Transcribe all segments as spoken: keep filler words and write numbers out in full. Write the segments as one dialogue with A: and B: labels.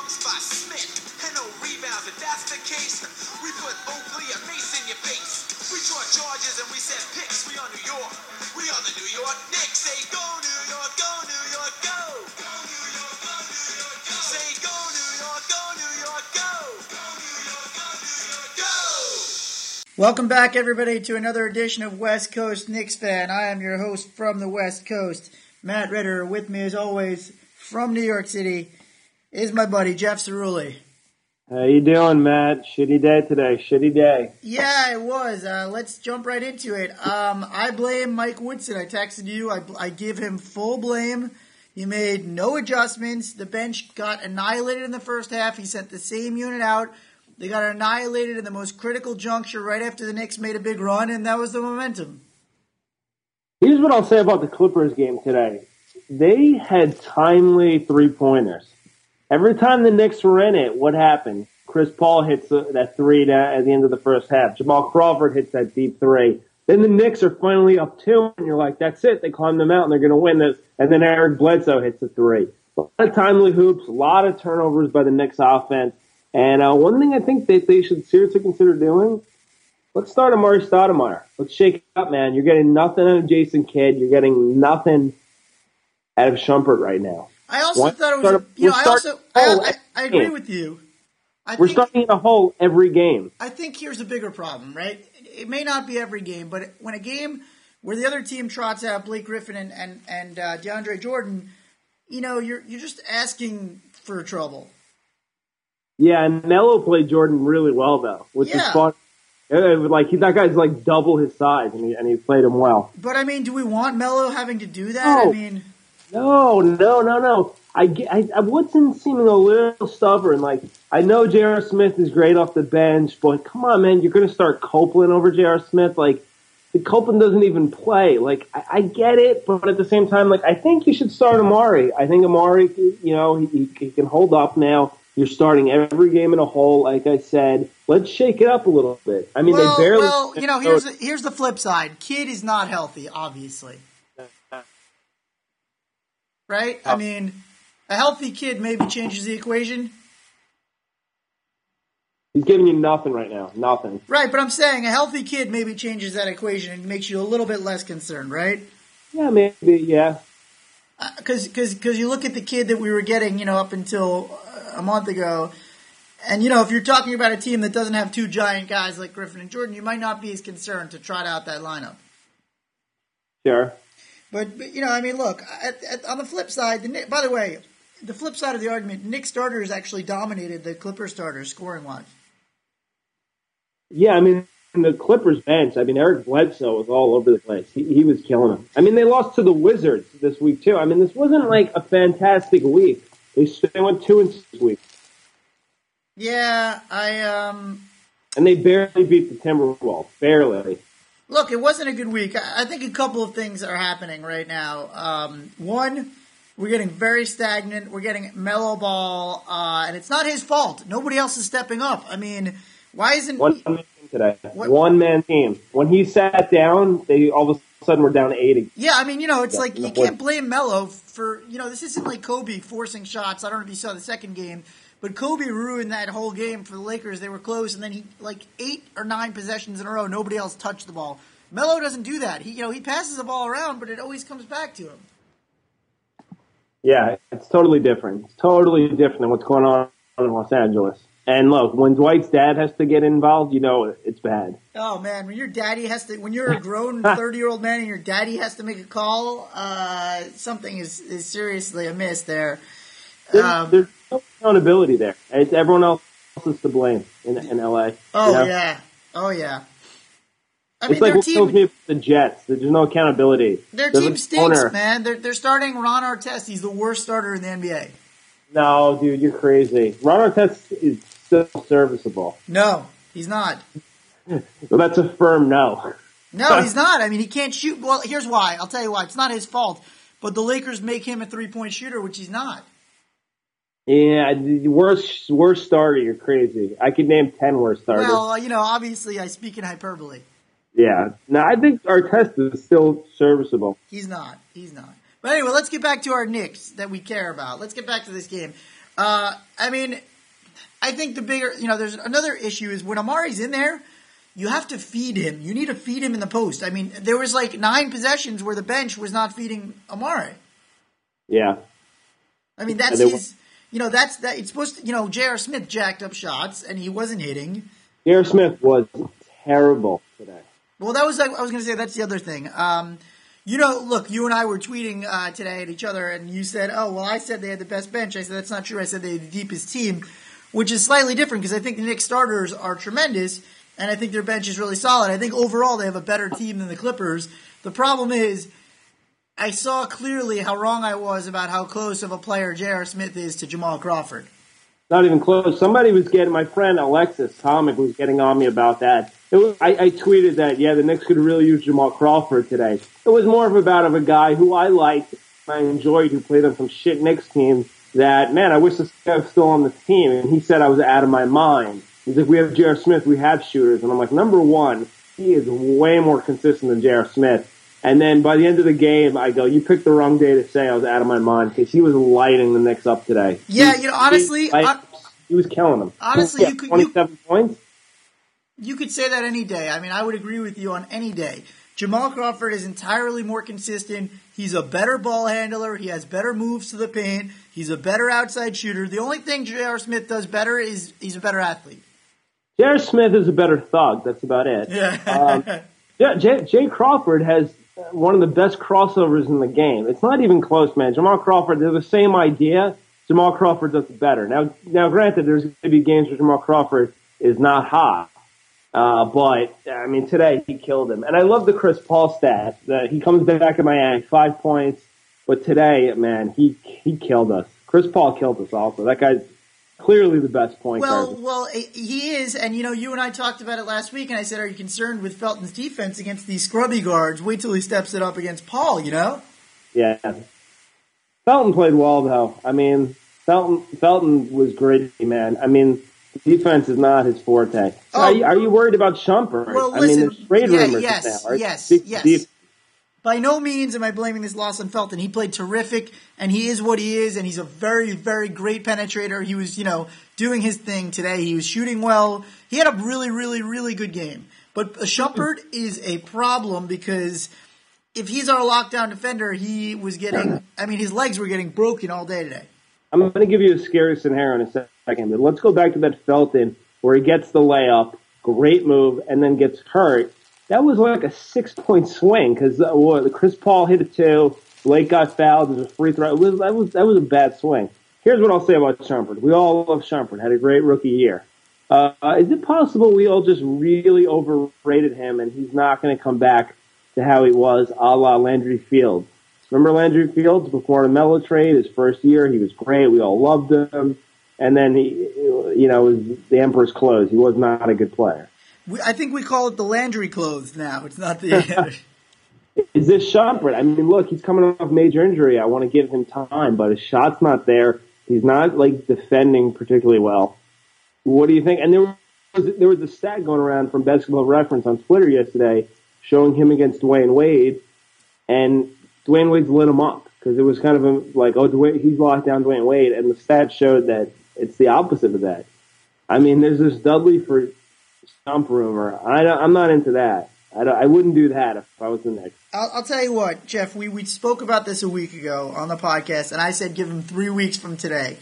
A: dunks by Smith, and no rebounds. If that's the case, we put Oakley and Mace in your face. We draw charges and we set picks. We are New York. We are the New York Knicks. Say go New York, go New York, go. Go New York, go New York, go. Say go New York, go New York, go. Go New York, go New York, go.
B: Welcome back, everybody, to another edition of West Coast Knicks Fan. I am your host from the West Coast, Matt Ritter. With me, as always, from New York City, is my buddy Jeff Cerulli.
C: How you doing, Matt? Shitty day today. Shitty day.
B: Yeah, it was. Uh, let's jump right into it. Um, I blame Mike Woodson. I texted you. I, I give him full blame. He made no adjustments. The bench got annihilated in the first half. He sent the same unit out. They got annihilated in the most critical juncture right after the Knicks made a big run, and that was the momentum.
C: Here's what I'll say about the Clippers game today. They had timely three-pointers. Every time the Knicks were in it, what happened? Chris Paul hits that three at the end of the first half. Jamal Crawford hits that deep three. Then the Knicks are finally up two, and you're like, that's it. They climbed them out, and they're going to win this. And then Eric Bledsoe hits a three. A lot of timely hoops, a lot of turnovers by the Knicks offense. And uh, one thing I think that they should seriously consider doing, let's start Amari Stoudemire. Let's shake it up, man. You're getting nothing out of Jason Kidd. You're getting nothing out of Shumpert right now.
B: I also
C: One,
B: thought it was, a, you know, I also, I, I, I agree with you. I
C: We're
B: think,
C: starting in a hole every game.
B: I think here's a bigger problem, right? It may not be every game, but when a game where the other team trots out Blake Griffin and, and, and uh, DeAndre Jordan, you know, you're you're just asking for trouble.
C: Yeah, and Melo played Jordan really well, though, which
B: yeah.
C: is fun. Like he, that guy's like double his size, and he and he played him well.
B: But I mean, do we want Melo having to do that?
C: No.
B: I mean,
C: no, no, no, no. I, I, I Woodson seeming a little stubborn. Like I know J R. Smith is great off the bench, but come on, man, you're going to start Copeland over J R. Smith. Like the Copeland doesn't even play. Like I, I get it, but at the same time, like I think you should start Amari. I think Amari, you know, he, he, he can hold up now. You're starting every game in a hole, like I said. Let's shake it up a little bit. I mean,
B: well,
C: they barely.
B: Well, you know, here's the, here's the flip side. Kid is not healthy, obviously. Right? I mean, a healthy kid maybe changes the equation.
C: He's giving you nothing right now. Nothing.
B: Right, but I'm saying a healthy kid maybe changes that equation and makes you a little bit less concerned, right?
C: Yeah, maybe, yeah.
B: Because uh, because you look at the kid that we were getting, you know, up until a month ago, and, you know, if you're talking about a team that doesn't have two giant guys like Griffin and Jordan, you might not be as concerned to trot out that lineup.
C: Sure.
B: But, but you know, I mean, look, at, at, on the flip side, the, by the way, the flip side of the argument, Knicks starters actually dominated the Clippers starters scoring-wise.
C: Yeah, I mean, the Clippers bench, I mean, Eric Bledsoe was all over the place. He, he was killing them. I mean, they lost to the Wizards this week, too. I mean, this wasn't like a fantastic week. They, they went two and six weeks.
B: Yeah, I, um...
C: And they barely beat the Timberwolves. Barely.
B: Look, it wasn't a good week. I think a couple of things are happening right now. Um, one, we're getting very stagnant. We're getting mellow ball, uh, and it's not his fault. Nobody else is stepping up. I mean, why isn't...
C: One man team today. What? One man team. When he sat down, they all of a sudden were down to eighty.
B: Yeah, I mean, you know, it's yeah, like you can't blame Melo for, you know, this isn't like Kobe forcing shots. I don't know if you saw the second game, but Kobe ruined that whole game for the Lakers. They were close, and then he, like, eight or nine possessions in a row, nobody else touched the ball. Melo doesn't do that. He, you know, he passes the ball around, but it always comes back to him.
C: Yeah, it's totally different. It's totally different than what's going on in Los Angeles. And look, when Dwight's dad has to get involved, you know it's bad.
B: Oh man, when your daddy has to, when you're a grown thirty-year-old man and your daddy has to make a call, uh, something is, is seriously amiss there.
C: There's,
B: Um,
C: there's no accountability there. It's everyone else is to blame in, in L A.
B: Oh
C: you know?
B: yeah, oh yeah. I
C: it's
B: mean,
C: like
B: their
C: what
B: team,
C: tells me about the Jets. There's no accountability.
B: Their
C: There's
B: team stinks,
C: owner.
B: man. They're they're starting Ron Artest. He's the worst starter in the N B A.
C: No, dude, you're crazy. Ron Artest is still serviceable.
B: No, he's not.
C: Well, that's a firm no.
B: No, he's not. I mean, he can't shoot. Well, here's why. I'll tell you why. It's not his fault. But the Lakers make him a three-point shooter, which he's not.
C: Yeah, the worst, worst starter, you're crazy. I could name ten worst starters.
B: Well, you know, obviously I speak in hyperbole.
C: Yeah. No, I think Artest is still serviceable.
B: He's not. He's not. But anyway, let's get back to our Knicks that we care about. Let's get back to this game. Uh, I mean, I think the bigger, you know, there's another issue is when Amari's in there, you have to feed him. You need to feed him in the post. I mean, there was like nine possessions where the bench was not feeding Amari.
C: Yeah.
B: I mean, that's his, you know, that's that. It's supposed to, you know, J R. Smith jacked up shots and he wasn't hitting.
C: J R. Smith was terrible today.
B: Well, that was like, I was going to say, that's the other thing. Um, you know, look, you and I were tweeting uh, today at each other, and you said, oh, well, I said they had the best bench. I said, that's not true. I said they had the deepest team, which is slightly different because I think the Knicks starters are tremendous, and I think their bench is really solid. I think overall they have a better team than the Clippers. The problem is, I saw clearly how wrong I was about how close of a player J R. Smith is to Jamal Crawford.
C: Not even close. Somebody was getting, my friend Alexis Tomic was getting on me about that. It was, I, I tweeted that, yeah, the Knicks could really use Jamal Crawford today. It was more of about of a guy who I liked, I enjoyed, who played on some shit Knicks team that, man, I wish this guy was still on the team. And he said I was out of my mind. He's like, we have J R. Smith, we have shooters. And I'm like, number one, he is way more consistent than J R. Smith. And then by the end of the game, I go, you picked the wrong day to say I was out of my mind because he was lighting the Knicks up today.
B: Yeah, you know, honestly,
C: he, like, he was killing them.
B: Honestly, you could
C: twenty-seven
B: you,
C: points.
B: You could say that any day. I mean, I would agree with you on any day. Jamal Crawford is entirely more consistent. He's a better ball handler. He has better moves to the paint. He's a better outside shooter. The only thing J R. Smith does better is he's a better athlete.
C: J R. Smith is a better thug. That's about it.
B: Yeah.
C: um, yeah. Jay, Jay Crawford has one of the best crossovers in the game. It's not even close, man. Jamal Crawford, they're the same idea. Jamal Crawford does it better. Now, now, granted, there's going to be games where Jamal Crawford is not hot. Uh, but, I mean, today he killed him. And I love the Chris Paul stat that he comes back in Miami, five points. But today, man, he he killed us. Chris Paul killed us also. That guy's clearly the best point
B: well,
C: guard.
B: Well, he is. And, you know, you and I talked about it last week, and I said, are you concerned with Felton's defense against these scrubby guards? Wait till he steps it up against Paul, you know?
C: Yeah. Felton played well, though. I mean, Felton, Felton was gritty, man. I mean, defense is not his forte.
B: Oh,
C: are, you, are you worried about Shumpert?
B: Well,
C: I
B: listen,
C: mean, there's trade
B: yeah,
C: rumors
B: yes,
C: now. Right?
B: Yes,
C: Deep,
B: yes.
C: deep.
B: By no means am I blaming this loss on Felton. He played terrific, and he is what he is, and he's a very, very great penetrator. He was, you know, doing his thing today. He was shooting well. He had a really, really, really good game. But Shumpert is a problem because if he's our lockdown defender, he was getting, I mean, his legs were getting broken all day today.
C: I'm going to give you a scary scenario in a second, but let's go back to that Felton where he gets the layup, great move, and then gets hurt. That was like a six-point swing because uh, well, Chris Paul hit it too. Blake got fouled. There's a free throw. It was, that was that was a bad swing. Here's what I'll say about Shumpert. We all love Shumpert. Had a great rookie year. Uh, is it possible we all just really overrated him and he's not going to come back to how he was, a la Landry Fields? Remember Landry Fields before the Melo trade? His first year, he was great. We all loved him. And then, he, you know, it was the Emperor's clothes. He was not a good player.
B: We, I think we call it the Landry clothes now. It's not the...
C: Is this Shumpert? I mean, look, he's coming off major injury. I want to give him time, but his shot's not there. He's not, like, defending particularly well. What do you think? And there was, there was a stat going around from Basketball Reference on Twitter yesterday showing him against Dwayne Wade, and Dwayne Wade's lit him up because it was kind of a, like, oh, Dwayne, he's locked down Dwayne Wade, and the stat showed that it's the opposite of that. I mean, there's this Dudley for Stump rumor. I don't, I'm not into that. I, don't, I wouldn't do that if I was the Knicks.
B: I'll, I'll tell you what, Jeff, we, we spoke about this a week ago on the podcast, and I said give him three weeks from today.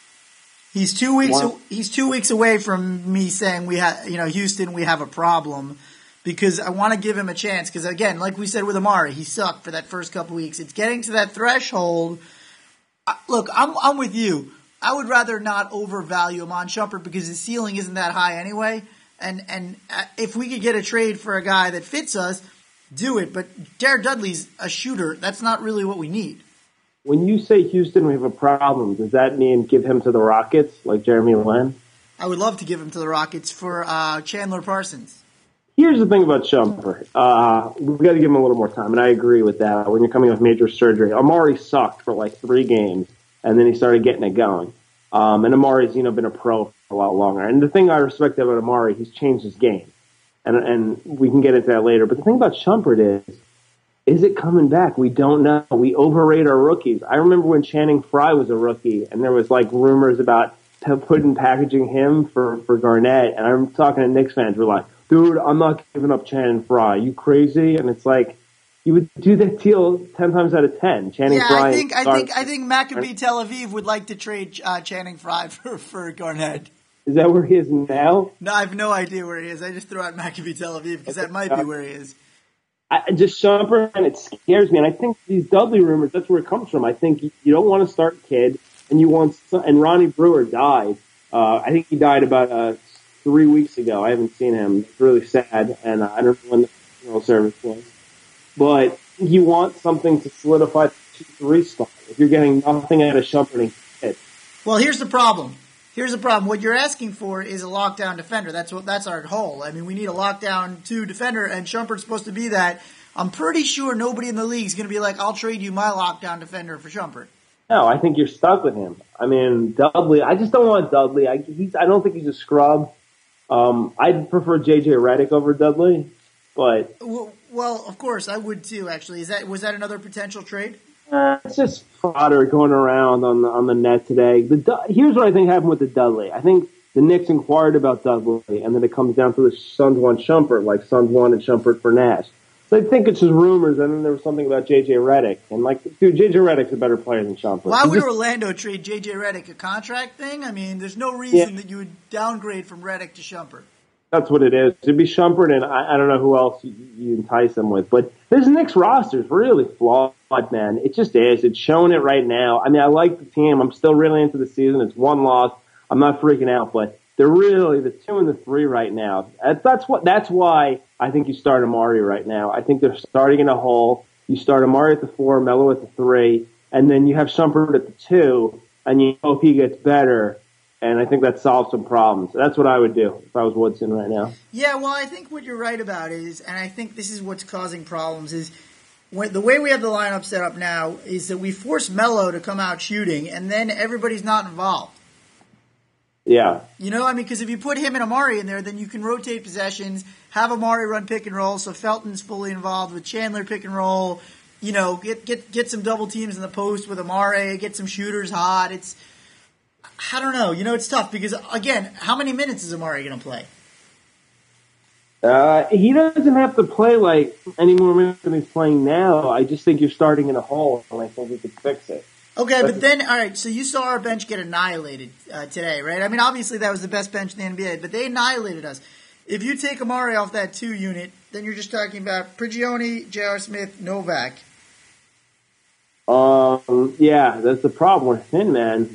B: He's two weeks.
C: Wow.
B: He's two weeks away from me saying we have, you know, Houston, we have a problem, because I want to give him a chance. Because again, like we said with Amari, he sucked for that first couple weeks. It's getting to that threshold. Uh, look, I'm I'm with you. I would rather not overvalue Iman Shumpert because his ceiling isn't that high anyway. And and uh, if we could get a trade for a guy that fits us, do it. But Jared Dudley's a shooter. That's not really what we need.
C: When you say Houston, we have a problem, does that mean give him to the Rockets like Jeremy Lin?
B: I would love to give him to the Rockets for uh, Chandler Parsons.
C: Here's the thing about Shumpert. Uh, we've got to give him a little more time, and I agree with that. When you're coming off major surgery, Amari sucked for like three games, and then he started getting it going. Um, and Amari's, you know, been a pro for a lot longer. And the thing I respect about Amari, he's changed his game. And, and we can get into that later. But the thing about Shumpert is, is it coming back? We don't know. We overrate our rookies. I remember when Channing Frye was a rookie, and there was like rumors about p- putting packaging him for, for Garnett. And I'm talking to Knicks fans. We're like, dude, I'm not giving up Channing Frye. You crazy? And it's like, you would do that deal ten times out of ten. Channing
B: yeah,
C: Frye.
B: I think I think I think Maccabi Tel Aviv would like to trade uh, Channing Frye for, for Garnett.
C: Is that where he is now?
B: No, I have no idea where he is. I just threw out Maccabi Tel Aviv because that might be where he is.
C: I just Shumpert, and it scares me. And I think these Dudley rumors, that's where it comes from. I think you don't want to start kid, and you want some, and Ronnie Brewer died. Uh, I think he died about uh, three weeks ago. I haven't seen him. It's really sad, and uh, I don't know when the funeral service was. But you want something to solidify the two three spot if you're getting nothing out of Shumpert and kid.
B: Well, here's the problem. Here's the problem. What you're asking for is a lockdown defender. That's what. That's our goal. I mean, we need a lockdown two defender, and Shumpert's supposed to be that. I'm pretty sure nobody in the league is going to be like, I'll trade you my lockdown defender for Shumpert.
C: No, I think you're stuck with him. I mean, Dudley, I just don't want Dudley. I, he's, I don't think he's a scrub. Um, I'd prefer J J Redick over Dudley, but...
B: Well, well, of course, I would too, actually. Is that Was that another potential trade?
C: Uh, it's just fodder going around on the on the net today. The Here's what I think happened with the Dudley. I think the Knicks inquired about Dudley, and then it comes down to the Suns want Shumpert, like Suns wanted Shumpert for Nash. So I think it's just rumors, and then there was something about J J Redick. And, like, dude, J J Redick's a better player than Shumpert.
B: Why would
C: just,
B: Orlando trade J J Redick? A contract thing? I mean, there's no reason
C: yeah.
B: that you would downgrade from Redick to Shumpert.
C: That's what it is. It'd be Shumpert, and I, I don't know who else you, you entice them with. But this Knicks roster is really flawed, man. It just is. It's showing it right now. I mean, I like the team. I'm still really into the season. It's one loss. I'm not freaking out, but they're really the two and the three right now. That's, that's what. That's why I think you start Amari right now. I think they're starting in a hole. You start Amari at the four, Melo at the three, and then you have Shumpert at the two, and you hope he gets better. And I think that solves some problems. That's what I would do if I was Woodson right now.
B: Yeah, well, I think what you're right about is, and I think this is what's causing problems, is when, the way we have the lineup set up now is that we force Melo to come out shooting, and then everybody's not involved.
C: Yeah.
B: You know, I mean, because if you put him and Amari in there, then you can rotate possessions, have Amari run pick and roll, so Felton's fully involved with Chandler pick and roll, you know, get get get some double teams in the post with Amari, get some shooters hot. It's... I don't know. You know, it's tough because, again, how many minutes is Amari going to play?
C: Uh, he doesn't have to play like any more minutes than he's playing now. I just think you're starting in a hole, and I think we could fix it.
B: Okay, but then, all right, so you saw our bench get annihilated uh, today, right? I mean, obviously that was the best bench in the N B A, but they annihilated us. If you take Amari off that two unit, then you're just talking about Prigioni, J R. Smith, Novak.
C: Um, yeah, that's the problem. We're thin, man.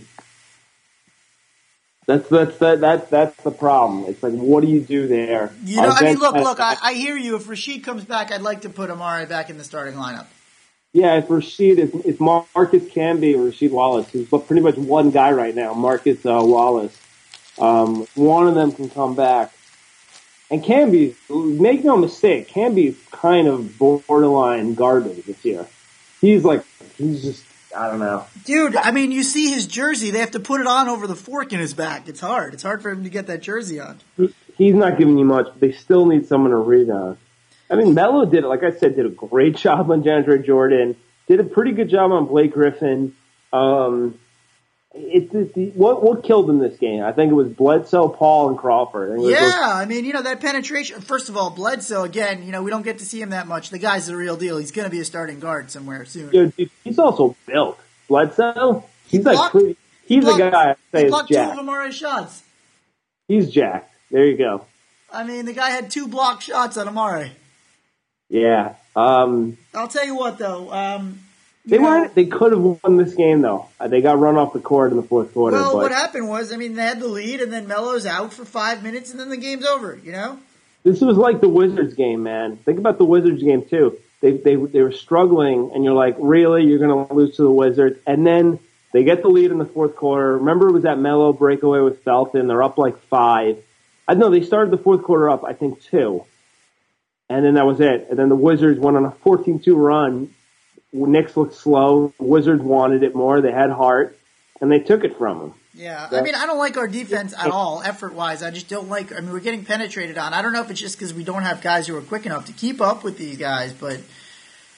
C: That's that's that that that's the problem. It's like, what do you do there?
B: You know, I mean, look, look. I, I hear you. If Rasheed comes back, I'd like to put Amari back in the starting lineup.
C: Yeah, if Rasheed, if, if Marcus Camby or Rasheed Wallace, who's pretty much one guy right now, Marcus uh, Wallace, um, one of them can come back. And Camby, make no mistake, Camby's kind of borderline garbage this year. He's like, he's just. I don't know.
B: Dude, I mean, you see his jersey. They have to put it on over the fork in his back. It's hard. It's hard for him to get that jersey on.
C: He, he's not giving you much, but they still need someone to rebound. I mean, Melo did, like I said, did a great job on DeAndre Jordan. Did a pretty good job on Blake Griffin. Um, it, it, it, what, what killed him this game? I think it was Bledsoe, Paul, and Crawford. I
B: yeah,
C: those,
B: I mean, you know, that penetration. First of all, Bledsoe, again, you know, we don't get to see him that much. The guy's the real deal. He's going to be a starting guard somewhere soon.
C: Dude, he's also built. Bledsoe, he's
B: he blocked,
C: like pretty, he's
B: he blocked,
C: a guy I'd say
B: he
C: is
B: blocked two
C: jacked.
B: of Amari's shots.
C: He's jacked. There you go.
B: I mean, the guy had two blocked shots on Amari.
C: Yeah. Um,
B: I'll tell you what, though. Um,
C: They weren't. They could have won this game though. Uh, they got run off the court in the fourth quarter.
B: Well,
C: but
B: what happened was, I mean, they had the lead, and then Melo's out for five minutes, and then the game's over. You know.
C: This was like the Wizards game, man. Think about the Wizards game too. They they they were struggling, and you're like, really, you're going to lose to the Wizards? And then they get the lead in the fourth quarter. Remember, it was that Melo breakaway with Felton. They're up like five. I know they started the fourth quarter up, I think two, and then that was it. And then the Wizards went on a fourteen two run. Knicks looked slow. Wizards wanted it more. They had heart, and they took it from them.
B: Yeah, I mean, I don't like our defense at all, effort-wise. I just don't like – I mean, we're getting penetrated on. I don't know if it's just because we don't have guys who are quick enough to keep up with these guys, but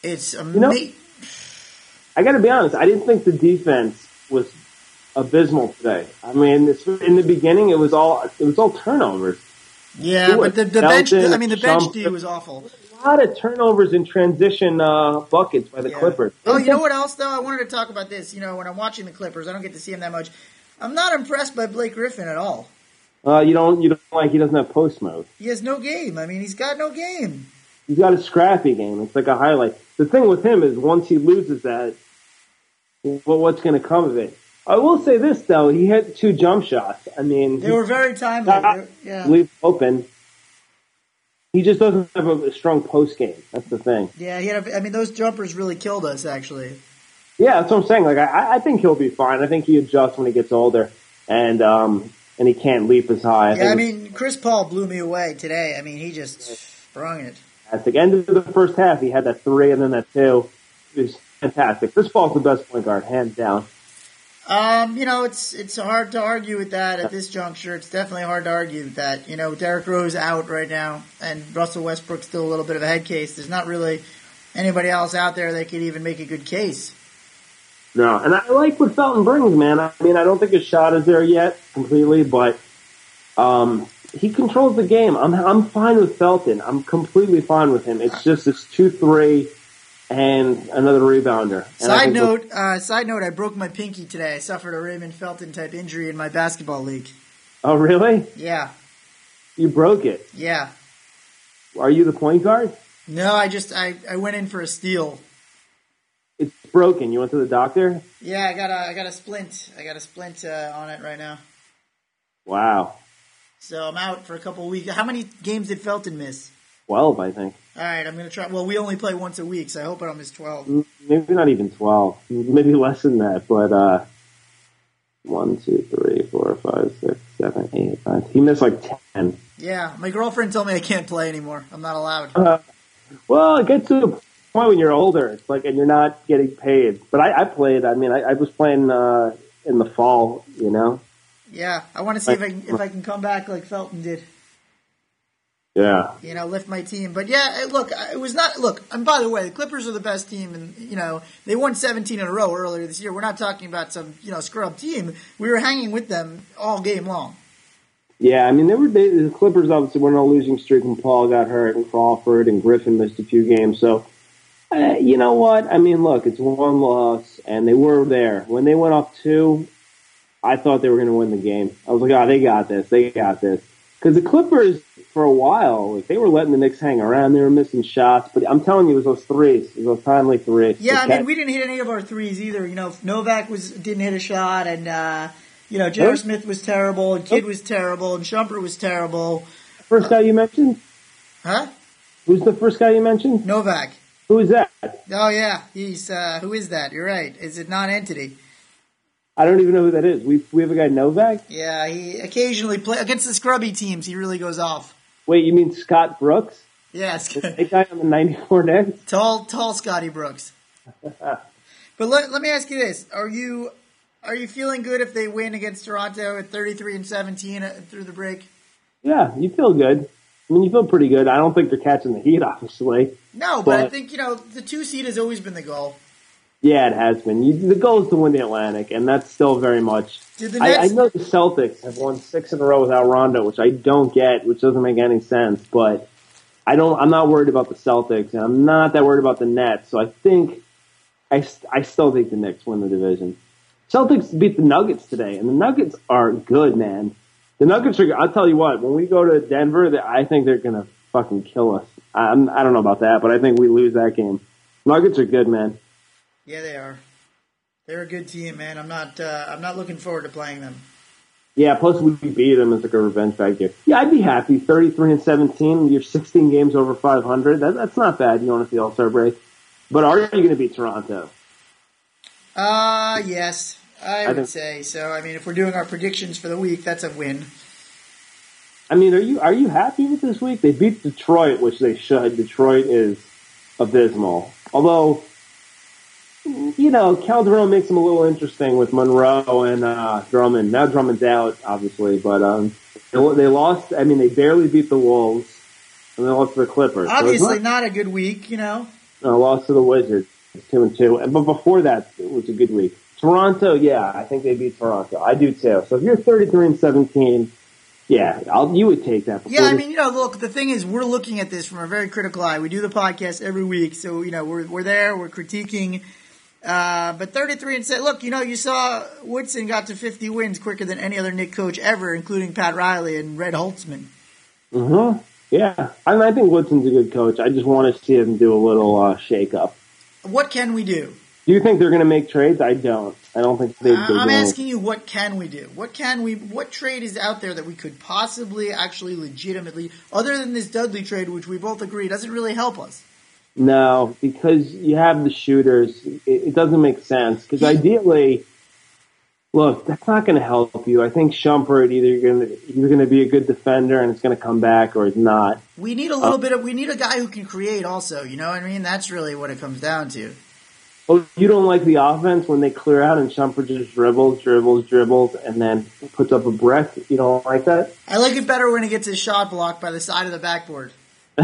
B: It's
C: You know,
B: amazing.
C: I got to be honest. I didn't think the defense was abysmal today. I mean, it's, in the beginning, it was all it was all turnovers.
B: Yeah,
C: It was
B: but the, the bench,
C: Felton,
B: I mean, the bench
C: Shumpert.
B: D was awful.
C: A lot of turnovers in transition uh, buckets by the
B: Yeah.
C: Clippers.
B: Oh, you know what else, though? I wanted to talk about this. You know, when I'm watching the Clippers, I don't get to see him that much. I'm not impressed by Blake Griffin at all.
C: Uh, you don't you don't like he doesn't have post mode.
B: He has no game. I mean, he's got no game.
C: He's got a scrappy game. It's like a highlight. The thing with him is once he loses that, well, what's going to come of it? I will say this though: he hit two jump shots. I mean,
B: They were very timely.
C: got-
B: They- Yeah.
C: leave open. He just doesn't have a, a strong post game. That's the thing.
B: Yeah, he had a, I mean, those jumpers really killed us, actually.
C: Yeah, that's what I'm saying. Like, I, I think he'll be fine. I think he adjusts when he gets older, and um, and he can't leap as high. I
B: Yeah, I
C: think
B: mean, Chris Paul blew me away today. I mean, he just sprung it.
C: at the end of the first half, he had that three and then that two. It was fantastic. Chris Paul's the best point guard, hands down.
B: Um, you know, it's it's hard to argue with that at this juncture. It's definitely hard to argue with that. You know, Derrick Rose out right now, and Russell Westbrook's still a little bit of a head case. There's not really anybody else out there that could even make a good case.
C: No, and I like what Felton brings, man. I mean, I don't think his shot is there yet completely, but um, he controls the game. I'm I'm fine with Felton. I'm completely fine with him. It's just this two three and another rebounder. And I
B: Side
C: think
B: note, uh, side note, I broke my pinky today. I suffered a Raymond Felton type injury in my basketball league.
C: Oh, really?
B: Yeah,
C: You broke it.
B: yeah.
C: Are you the point guard?
B: No, I just I, I went in for a steal.
C: It's broken. You went to the doctor?
B: Yeah, I got a I got a splint. I got a splint uh, on it right now.
C: Wow.
B: So I'm out for a couple of weeks. How many games did Felton miss?
C: twelve, I think.
B: All right, I'm gonna try. Well, we only play once a week, so I hope I don't miss twelve.
C: Maybe not even twelve. Maybe less than that. But uh, one, two, three, four, five, six, seven, eight, nine. He missed like ten.
B: Yeah, my girlfriend told me I can't play anymore. I'm not allowed.
C: Uh, well, it gets to a point when you're older. It's like, and you're not getting paid. But I, I played. I mean, I, I was playing uh, in the fall. You know.
B: Yeah, I want to see if I can, if I can come back like Felton did.
C: Yeah.
B: You know, lift my team. But yeah, look, it was not. Look, and by the way, the Clippers are the best team, and you know they won seventeen in a row earlier this year. We're not talking about some you know scrub team. We were hanging with them all game long.
C: Yeah, I mean, they were they, the Clippers obviously went on a losing streak when Paul got hurt and Crawford and Griffin missed a few games. So, uh, you know what? I mean, look, it's one loss, and they were there. When they went off two, I thought they were going to win the game. I was like, oh, they got this. They got this. Because the Clippers, for a while, like, they were letting the Knicks hang around. They were missing shots. But I'm telling you, it was those threes. It was those timely threes.
B: Yeah, I
C: They
B: mean, we didn't hit any of our threes either. You know, Novak was didn't hit a shot, and uh, you know, J R. Smith was terrible, and Kidd was terrible, and Shumpert was terrible.
C: First guy you mentioned?
B: Huh?
C: Who's the first guy you mentioned?
B: Novak.
C: Who is that?
B: Oh yeah, he's uh, who is that? You're right. It's a non-entity.
C: I don't even know who that is. We we have a guy Novak?
B: Yeah, he occasionally play against the scrubby teams. He really goes off.
C: Wait, you mean Scott Brooks?
B: Yeah,
C: That guy on the ninety-four Nets?
B: tall, tall Scotty Brooks. But let, let me ask you this: Are you are you feeling good if they win against Toronto at thirty-three and seventeen through the break?
C: Yeah, you feel good. I mean, you feel pretty good. I don't think they're catching the heat, obviously.
B: No, but I
C: But-
B: think you know the two seed has always been the goal.
C: Yeah, it has been. You, the goal is to win the Atlantic, and that's still very much.
B: Did the
C: I, I
B: Nets?
C: know the Celtics have won six in a row without Rondo, which I don't get, which doesn't make any sense. But I don't. I'm not worried about the Celtics, and I'm not that worried about the Nets. So I think I, I still think the Knicks win the division. Celtics beat the Nuggets today, and the Nuggets are good, man. The Nuggets are. I'll tell you what. When we go to Denver, I think they're gonna fucking kill us. I'm, I don't know about that, but I think we lose that game. Nuggets are good, man.
B: Yeah, they are. They're a good team, man. I'm not. Uh, I'm not looking forward to playing them.
C: Yeah, plus we beat them as like a revenge factor. Yeah, I'd be happy. thirty-three and seventeen. You're sixteen games over five hundred. That, that's not bad. You want to see All-Star break. But are you going to beat Toronto?
B: Uh, yes, I,
C: I
B: would
C: think-
B: say so. I mean, if we're doing our predictions for the week, that's a win.
C: I mean, are you are you happy with this week? They beat Detroit, which they should. Detroit is abysmal. Although, you know, Calderon makes them a little interesting with Monroe and uh, Drummond. Now Drummond's out, obviously, but um, they, they lost. I mean, they barely beat the Wolves, and they lost to the Clippers. So it's
B: Obviously,
C: not-
B: not a good week, you know.
C: No, lost to the Wizards, two and two. But before that, it was a good week. Toronto, yeah, I think they beat Toronto. I do too. So if you're thirty-three and seventeen, yeah, I'll, you would take that.
B: Yeah, I mean, you know, look, the thing is, we're looking at this from a very critical eye. We do the podcast every week, so, you know, we're we're there, we're critiquing. Uh, but thirty-three and seven, look, you know, you saw Woodson got to fifty wins quicker than any other Knick coach ever, including Pat Riley and Red Holtzman.
C: Mm-hmm. Yeah, I, mean, I think Woodson's a good coach. I just want to see him do a little uh, shake-up.
B: What can we do?
C: Do you think they're going to make trades? I don't. I don't think they.
B: I'm asking you, what can we do? What can we? What trade is out there that we could possibly, actually, legitimately, other than this Dudley trade, which we both agree doesn't really help us?
C: No, because you have the shooters. It, it doesn't make sense. Because ideally, look, that's not going to help you. I think Shumpert, either you're going to you're going to be a good defender and it's going to come back, or it's not.
B: We need a little uh, bit of. We need a guy who can create. Also, you know what I mean? That's really what it comes down to.
C: Oh, you don't like the offense when they clear out and Shumpert just dribbles, dribbles, dribbles, and then puts up a brick? You don't like that?
B: I like it better when he gets his shot blocked by the side of the backboard.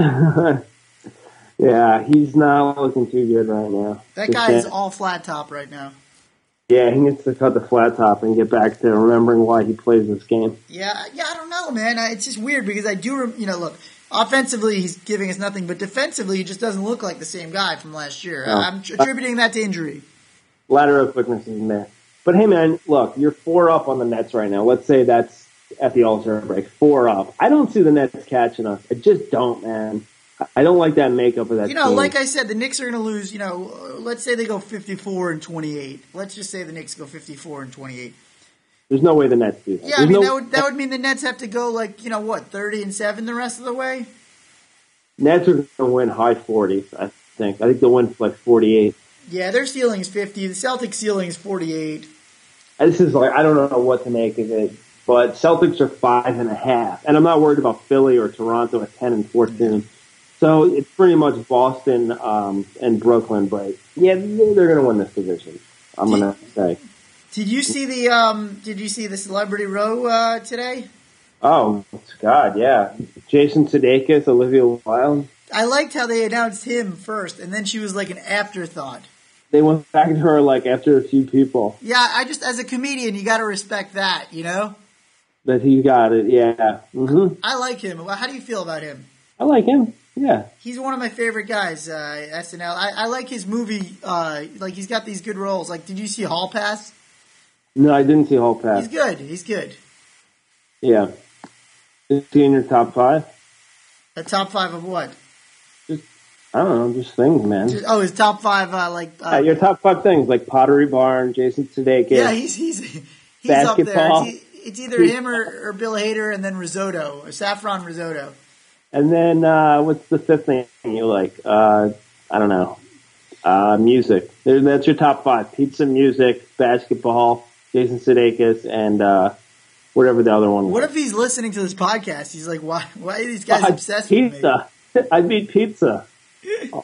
C: Yeah, he's not looking too good right now.
B: That guy is all flat top right now.
C: Yeah, he needs to cut the flat top and get back to remembering why he plays this game.
B: Yeah, yeah, I don't know, man. It's just weird because I do, you know, look, offensively he's giving us nothing, but defensively he just doesn't look like the same guy from last year. No. I'm attributing that to injury.
C: Lateral quickness is meh. But hey, man, look, you're four up on the Nets right now. Let's say that's at the All-Star break. Four up. I don't see the Nets catching us. I just don't, man. I don't like that makeup of that
B: You know,
C: team.
B: like I said, the Knicks are going to lose, you know, let's say they go fifty-four and twenty-eight. Let's just say the Knicks go fifty-four and twenty-eight.
C: There's no way the Nets do that.
B: Yeah,
C: There's
B: I mean,
C: no,
B: that would that would mean the Nets have to go, like, you know, what, thirty and seven the rest of the way?
C: Nets are going to win high forties, I think. I think they'll win like forty-eight.
B: Yeah, their ceiling is fifty. The Celtics' ceiling is forty-eight.
C: This is like, I don't know what to make of it. But Celtics are five and a half. And I'm not worried about Philly or Toronto at ten and fourteen. So it's pretty much Boston um, and Brooklyn, but yeah, they're going to win this division. I'm going to say.
B: Did you see the um, Did you see the Celebrity Row uh, today?
C: Oh God, yeah. Jason Sudeikis, Olivia Wilde.
B: I liked how they announced him first, and then she was like an afterthought.
C: They went back to her like after a few people.
B: Yeah, I just as a comedian, you got to respect that, you know.
C: That he got it, yeah. Mm-hmm.
B: I like him. How do you feel about him?
C: I like him. Yeah.
B: He's one of my favorite guys, uh, S N L. I, I like his movie, uh, like he's got these good roles. Like, did you see Hall Pass?
C: No, I didn't see Hall Pass.
B: He's good. He's good.
C: Yeah. Is he in your top five?
B: A top five of what?
C: Just, I don't know, just things, man.
B: Just, oh, his top five, uh, like... Uh,
C: yeah, your top five things, like Pottery Barn, Jason Sudeikis.
B: Yeah, he's he's, he's
C: basketball.
B: up there. It's, it's either him or, or Bill Hader and then risotto, or saffron risotto.
C: And then, uh, what's the fifth thing you like? Uh, I don't know. Uh, music. There, that's your top five. Pizza, music, basketball, Jason Sudeikis, and, uh, whatever the other one was.
B: What if he's listening to this podcast? He's like, why, why are these guys
C: uh,
B: obsessed
C: pizza.
B: with me?
C: I'd beat pizza.
B: Oh.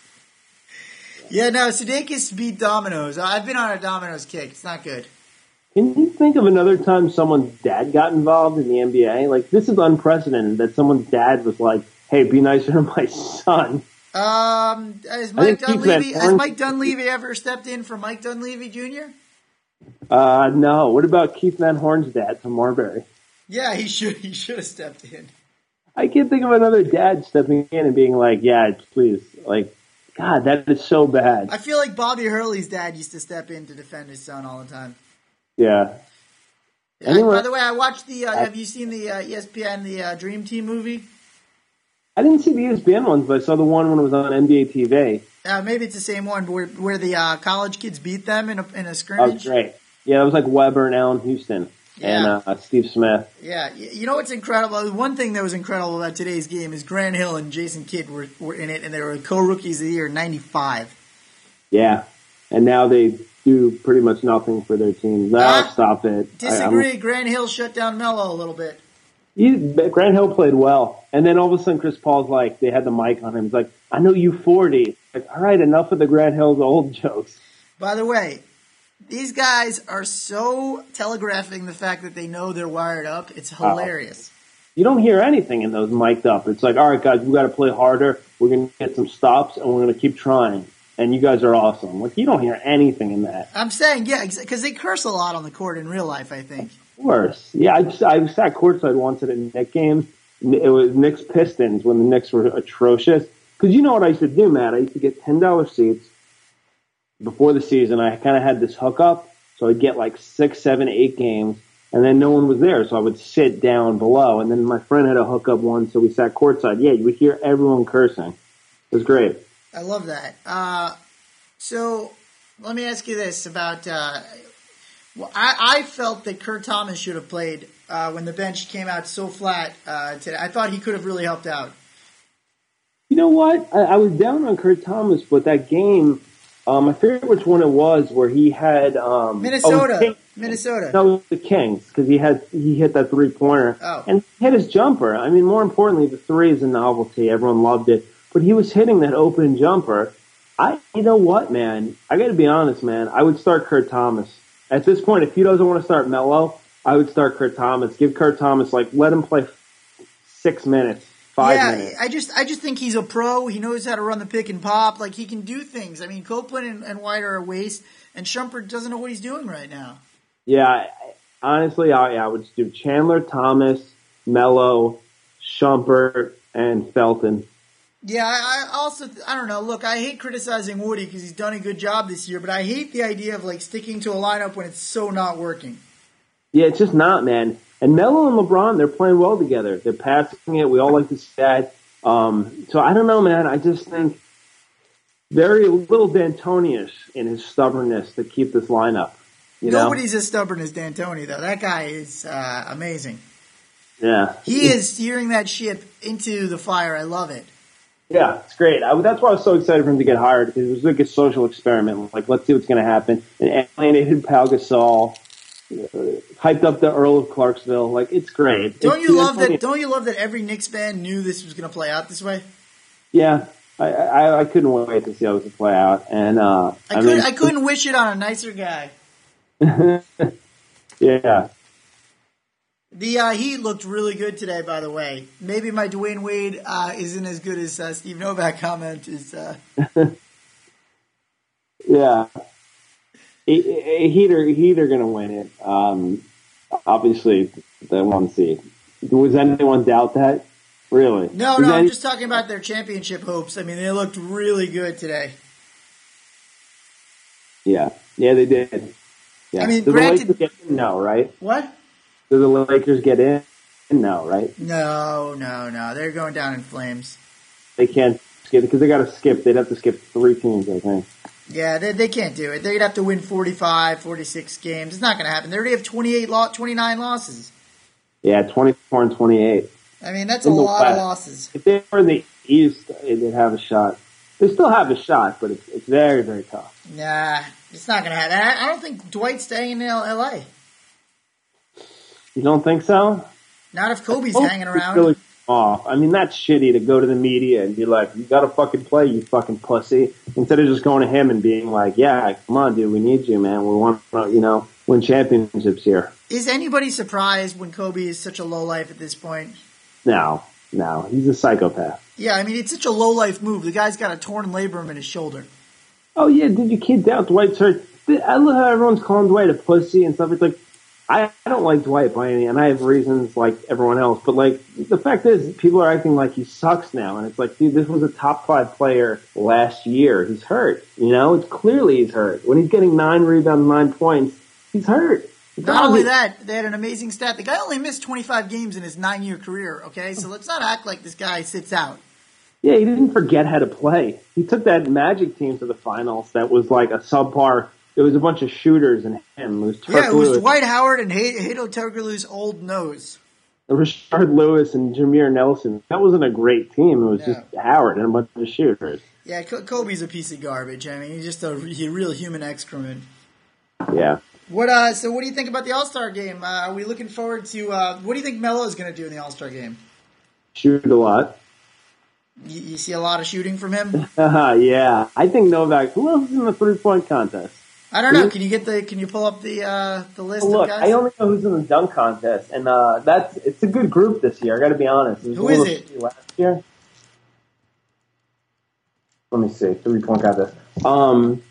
B: Yeah, no, Sudeikis beat Domino's. I've been on a Domino's kick. It's not good.
C: Can you think of another time someone's dad got involved in the N B A? Like, this is unprecedented that someone's dad was like, hey, be nicer to my son.
B: Um, has Mike Dunleavy, has Mike Dunleavy ever stepped in for Mike Dunleavy Junior?
C: Uh, no. What about Keith Van Horn's dad from Marbury?
B: Yeah, he should, he should have stepped in.
C: I can't think of another dad stepping in and being like, yeah, please. Like, God, that is so bad.
B: I feel like Bobby Hurley's dad used to step in to defend his son all the time.
C: Yeah.
B: Anyway, I, by the way, I watched the. Uh, have you seen the uh, E S P N the uh, Dream Team movie?
C: I didn't see the E S P N ones, but I saw the one when it was on N B A T V.
B: Uh, maybe it's the same one where where the uh, college kids beat them in a in a scrimmage.
C: Oh, great! Yeah, it was like Weber and Allen Houston yeah. and uh, Steve Smith.
B: Yeah, you know what's incredible? One thing that was incredible about today's game is Grant Hill and Jason Kidd were were in it, and they were co-rookies of the year in ninety-five.
C: Yeah, and now they do pretty much nothing for their team. Ah, stop it.
B: Disagree. I, Grant Hill shut down Melo a little bit.
C: He, Grant Hill played well. And then all of a sudden Chris Paul's like, they had the mic on him. He's like, I know you forty. Like, all right, enough of the Grant Hill's old jokes.
B: By the way, these guys are so telegraphing the fact that they know they're wired up. It's hilarious.
C: You don't hear anything in those mic'd up. It's like, all right, guys, we got to play harder. We're going to get some stops, and we're going to keep trying. And you guys are awesome. Like, you don't hear anything in that.
B: I'm saying, yeah, because they curse a lot on the court in real life, I think.
C: Of course. Yeah, I, just, I sat courtside once at a Knicks game. It was Knicks Pistons when the Knicks were atrocious. Because you know what I used to do, Matt? I used to get ten dollars seats before the season. I kind of had this hookup, so I'd get like six, seven, eight games. And then no one was there, so I would sit down below. And then my friend had a hookup one, so we sat courtside. Yeah, you would hear everyone cursing. It was great.
B: I love that. Uh, so let me ask you this about. Uh, well, I, I felt that Kurt Thomas should have played uh, when the bench came out so flat uh, today. I thought he could have really helped out.
C: You know what? I, I was down on Kurt Thomas, but that game, um, I forget which one it was, where he had um,
B: Minnesota.
C: Oh,
B: Minnesota.
C: No, it was the Kings, because he had he hit that three pointer
B: oh.
C: and he hit his jumper. I mean, more importantly, the three is a novelty. Everyone loved it, but he was hitting that open jumper. I, you know what, man? I got to be honest, man. I would start Kurt Thomas at this point. If he doesn't want to start Melo, I would start Kurt Thomas. Give Kurt Thomas like let him play six minutes. Five
B: yeah,
C: minutes.
B: I just I just think he's a pro. He knows how to run the pick and pop. Like, he can do things. I mean, Copeland and, and White are a waste, and Shumpert doesn't know what he's doing right now.
C: Yeah, I, honestly, I, I would do Chandler, Thomas, Melo, Shumpert, and Felton.
B: Yeah, I, I also, I don't know. Look, I hate criticizing Woody because he's done a good job this year, but I hate the idea of, like, sticking to a lineup when it's so not working.
C: Yeah, it's just not, man. And Melo and LeBron, they're playing well together. They're passing it. We all like to see that. Um, so I don't know, man. I just think very little D'Antoni-ish in his stubbornness to keep this lineup. You
B: Nobody's
C: know?
B: as stubborn as D'Antoni, though. That guy is uh, amazing.
C: Yeah.
B: He is steering that ship into the fire. I love it.
C: Yeah, it's great. I, that's why I was so excited for him to get hired, because it was like a social experiment. Like, let's see what's going to happen. And alienated Pau Gasol. Uh, hyped up the Earl of Clarksville. Like, it's great.
B: Don't
C: it's
B: you love
C: D'Antoni.
B: that? Don't you love that every Knicks fan knew this was going to play out this way?
C: Yeah, I, I, I couldn't wait to see how this would play out. And uh,
B: I,
C: I,
B: could,
C: mean,
B: I couldn't wish it on a nicer guy.
C: Yeah.
B: The uh, Heat looked really good today, by the way. Maybe my Dwayne Wade uh, isn't as good as uh, Steve Novak comment is. Uh...
C: Yeah. Heat are, Heat are going to win it. Um, obviously, the one seed. Was anyone doubt that? Really?
B: No,
C: Was
B: no,
C: any-
B: I'm just talking about their championship hopes. I mean, they looked really good today.
C: Yeah. Yeah, they did. Yeah.
B: I mean,
C: Did
B: granted-
C: the Lakers get in? No, right?
B: What?
C: Did the Lakers get in? No, right?
B: No, no, no. They're going down in flames.
C: They can't skip because they got to skip. They'd have to skip three teams, I think.
B: Yeah, they, they can't do it. They'd have to win forty-five, forty-six games. It's not going to happen. They already have twenty-eight, lo- twenty-nine losses.
C: Yeah, twenty-four and twenty-eight.
B: I mean, that's
C: In
B: a
C: the
B: lot of
C: West.
B: losses.
C: If they were in the East, they'd have a shot. They still have a shot, but it's, it's very, very tough.
B: Nah, it's not going to happen. I, I don't think Dwight's staying in L- L.A.
C: You don't think so?
B: Not if Kobe's
C: Oh,
B: hanging
C: it's
B: around.
C: Really off. I mean, that's shitty to go to the media and be like, you got to fucking play, you fucking pussy. Instead of just going to him and being like, yeah, come on, dude, we need you, man. We want to, you know, win championships here.
B: Is anybody surprised when Kobe is such a lowlife at this point?
C: No, no. He's a psychopath.
B: Yeah, I mean, it's such a lowlife move. The guy's got a torn labrum in his shoulder.
C: Oh, yeah, dude, you can't doubt Dwight's hurt. I love how everyone's calling Dwight a pussy and stuff. It's like, I, I don't like Dwight by any, and I have reasons like everyone else. But like the fact is, people are acting like he sucks now, and it's like, dude, this was a top five player last year. He's hurt. You know, it's clearly he's hurt. When he's getting nine rebounds, nine points, he's hurt. It's
B: Not only
C: obvious.
B: that, they had an amazing stat. The guy only missed twenty-five games in his nine-year career, okay? So let's not act like this guy sits out.
C: Yeah, he didn't forget how to play. He took that Magic team to the finals. That was like a subpar. It was a bunch of shooters and him. It was Turk
B: Yeah, it was
C: Lewis.
B: Dwight Howard and Hato Turkoglu's old nose.
C: Richard Lewis and Jameer Nelson. That wasn't a great team. It was
B: No.
C: just Howard and a bunch of shooters.
B: Yeah, Co- Kobe's a piece of garbage. I mean, he's just a, he, real human excrement.
C: Yeah.
B: What? Uh, so what do you think about the All-Star game? Uh, are we looking forward to, uh, what do you think Melo is going to do in the All-Star game?
C: Shoot a lot.
B: You, you see a lot of shooting from him?
C: Uh, yeah. I think Novak, who else is in the three-point contest?
B: I don't know. Can you get the? Can you pull up the uh, the list
C: Well, look,
B: of guys?
C: I only know who's in the dunk contest, and uh, that's it's a good group this year. I got to be honest. It was
B: Who
C: a little
B: is it?
C: shitty last year. Let me see. Three point contest. Um.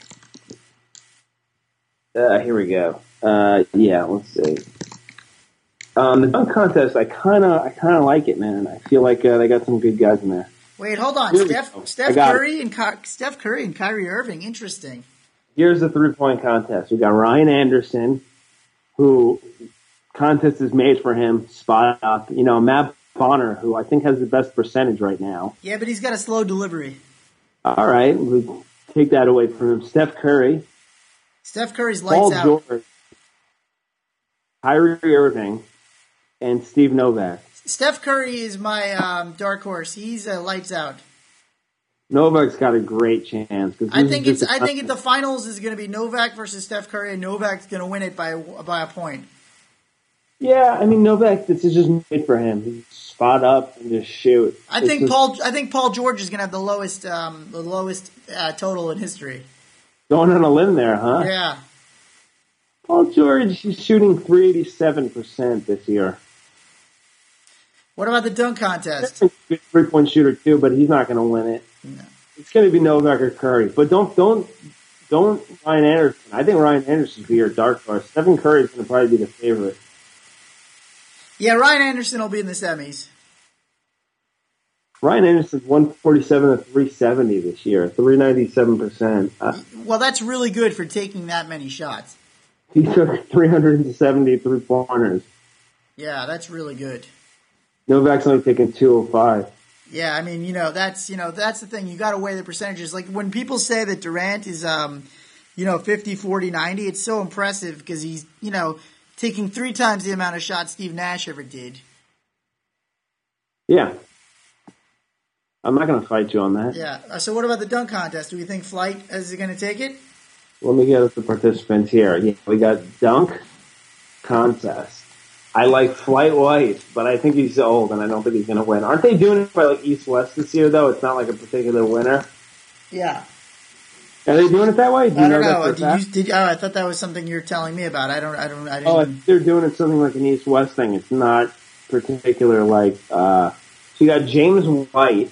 C: Uh, here we go. Uh, yeah, let's see. Um, the dunk contest, I kind of, I kind of like it, man. I feel like uh, they got some good guys in there.
B: Wait, hold on.
C: Here we
B: Steph,
C: go.
B: Steph
C: I got
B: Curry and Ky- Steph Curry and Kyrie Irving. Interesting.
C: Here's the three point contest. We got Ryan Anderson, who contest is made for him. Spot up. You know, Matt Bonner, who I think has the best percentage right now.
B: Yeah, but he's got a slow delivery.
C: All right, we take that away from him. Steph Curry,
B: Steph Curry's lights
C: Paul
B: out.
C: George, Kyrie Irving, and Steve Novak.
B: Steph Curry is my um, dark horse. He's uh, lights out.
C: Novak's got a great chance.
B: I think it's. I think the finals is going to be Novak versus Steph Curry, and Novak's going to win it by by a point.
C: Yeah, I mean Novak. This is just made for him. He's spot up and just shoot.
B: I
C: It's
B: think
C: just
B: Paul. I think Paul George is going to have the lowest um, the lowest uh, total in history.
C: going on a limb there, huh?
B: Yeah.
C: Paul George, he's shooting three eighty-seven percent this year.
B: What about the dunk contest?
C: Good three point shooter too, but he's not going to win it.
B: No.
C: It's going to be Novak or Curry. But don't don't don't Ryan Anderson. I think Ryan Anderson will be your dark horse. Stephen Curry is going to probably be the favorite.
B: Yeah, Ryan Anderson will be in the semis.
C: Ryan Anderson's one forty-seven to three seventy this year, three ninety-seven percent. Uh,
B: Well, that's really good for taking that many shots.
C: he took three seventy three pointers.
B: Yeah, that's really good.
C: Novak's only taking two oh five.
B: Yeah, I mean, you know, that's you know, that's the thing. You got to weigh the percentages. Like when people say that Durant is, um, you know, fifty, forty, ninety, it's so impressive because he's, you know, taking three times the amount of shots Steve Nash ever did.
C: Yeah. I'm not going to fight you on that.
B: Yeah. Uh, so what about the dunk contest? Do we think Flight is going to take it?
C: Let me get us the participants here. Yeah, we got dunk contest. I like Flight White, but I think he's old, and I don't think he's going to win. Aren't they doing it by like East-West this year, though? It's not like a particular winner.
B: Yeah.
C: Are they doing it that way? Do you
B: I don't
C: know.
B: know.
C: That for a
B: Did you,
C: fact?
B: did, oh, I thought that was something you were telling me about. I don't. I don't. I didn't.
C: Oh, if they're doing it something like an East-West thing. It's not particular. Like, uh, so you got James White,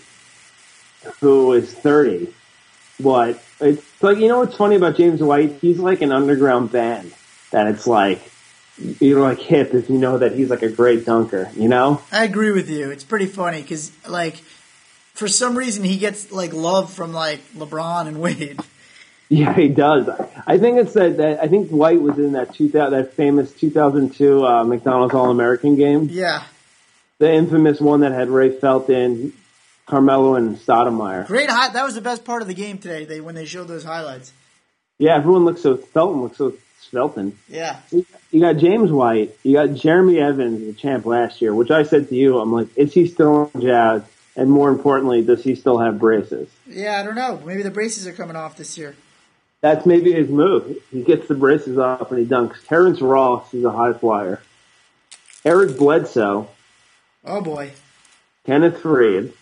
C: who is thirty. But it's like, you know what's funny about James White? He's like an underground band that it's like, you're like hip if you know that he's like a great dunker, you know?
B: I agree with you. It's pretty funny because, like, for some reason he gets like love from like LeBron and Wade.
C: Yeah, he does. I think it's that, that I think White was in that two thousand, that famous two thousand two uh, McDonald's All-American game.
B: Yeah.
C: The infamous one that had Ray Felton, Carmelo, and Stoudemire.
B: Great high. That was the best part of the game today. They when they showed those highlights.
C: Yeah, everyone looks so Felton looks so Felton.
B: Yeah.
C: You got James White. You got Jeremy Evans, the champ last year, which I said to you, I'm like, is he still on Jazz? And more importantly, does he still have braces?
B: Yeah, I don't know. Maybe the braces are coming off this year.
C: That's maybe his move. He gets the braces off and he dunks. Terrence Ross is a high flyer. Eric Bledsoe,
B: Oh boy.
C: Kenneth Faried,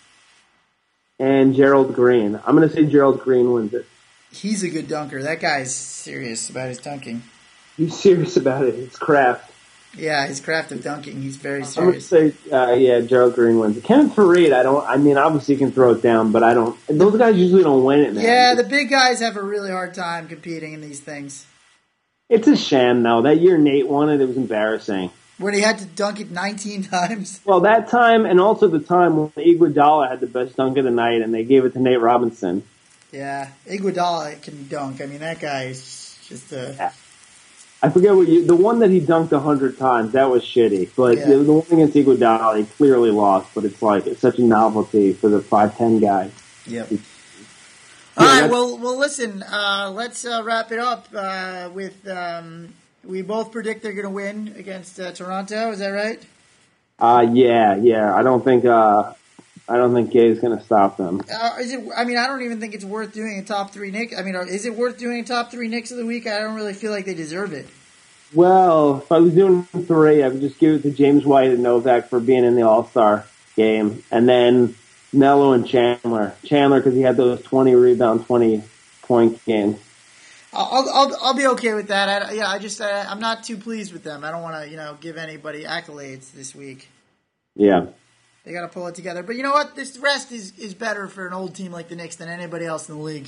C: and Gerald Green. I'm going to say Gerald Green wins it.
B: He's a good dunker. That guy's serious about his dunking.
C: He's serious about it. It's craft.
B: Yeah, his craft of dunking. He's very
C: I'm going to
B: serious.
C: say, uh, yeah, Gerald Green wins it. Kenneth Faried, I don't, I mean, obviously he can throw it down, but I don't, those guys usually don't win it, man.
B: Yeah, the big guys have a really hard time competing in these things.
C: It's a sham, though. That year Nate won it, it was embarrassing.
B: Where he had to dunk it nineteen times.
C: Well, that time, and also the time when Iguodala had the best dunk of the night, and they gave it to Nate Robinson.
B: Yeah, Iguodala can dunk. I mean, that guy is just a...
C: Yeah. I forget what you, the one that he dunked a hundred times, that was shitty. But
B: Yeah.
C: the, the one against Iguodala, he clearly lost, but it's like, it's such a novelty for the five ten guy.
B: Yep.
C: Yeah,
B: All right,
C: that's-
B: well, well, listen, uh, let's uh, wrap it up uh, with... Um, we both predict they're going to win against uh, Toronto. Is that right?
C: Uh, yeah, yeah. I don't think, uh, I don't think Gay's gonna stop them.
B: Uh, is it? I mean, I don't even think it's worth doing a top three Knicks. I mean, is it worth doing a top three Knicks of the week? I don't really feel like they deserve it.
C: Well, if I was doing three, I would just give it to James White and Novak for being in the All-Star game. And then Melo and Chandler. Chandler, because he had those twenty rebound, twenty point games.
B: I'll, I'll I'll be okay with that. I, yeah, I just uh, I'm not too pleased with them. I don't want to you know give anybody accolades this week.
C: Yeah.
B: They got to pull it together. But you know what? This rest is, is better for an old team like the Knicks than anybody else in the league.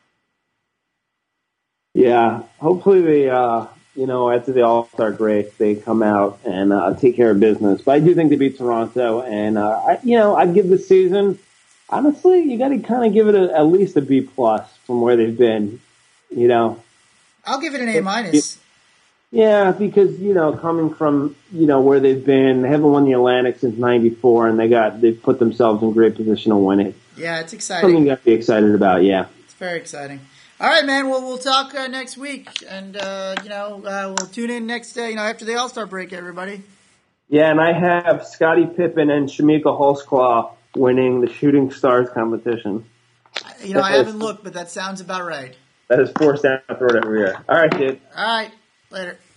C: Yeah. Hopefully they, uh, you know, after the All-Star break, they come out and uh, take care of business. But I do think they beat Toronto. And, uh, I, you know, I'd give the season, honestly, you got to kind of give it a, at least a B plus from where they've been, you know.
B: I'll give it an A minus.
C: Yeah, because, you know, coming from, you know, where they've been, they haven't won the Atlantic since ninety-four, and they got, they've put themselves in great position to win it.
B: Yeah, it's exciting.
C: Something you got to be excited about, yeah.
B: It's very exciting. All right, man, well, we'll talk uh, next week, and, uh, you know, uh, we'll tune in next, uh, you know, after the All-Star break, everybody.
C: Yeah, and I have Scottie Pippen and Shamika Holtzclaw winning the Shooting Stars competition.
B: You know, I haven't looked, but that sounds about right.
C: That is forced down the throat every year. All right, kid.
B: All right. Later.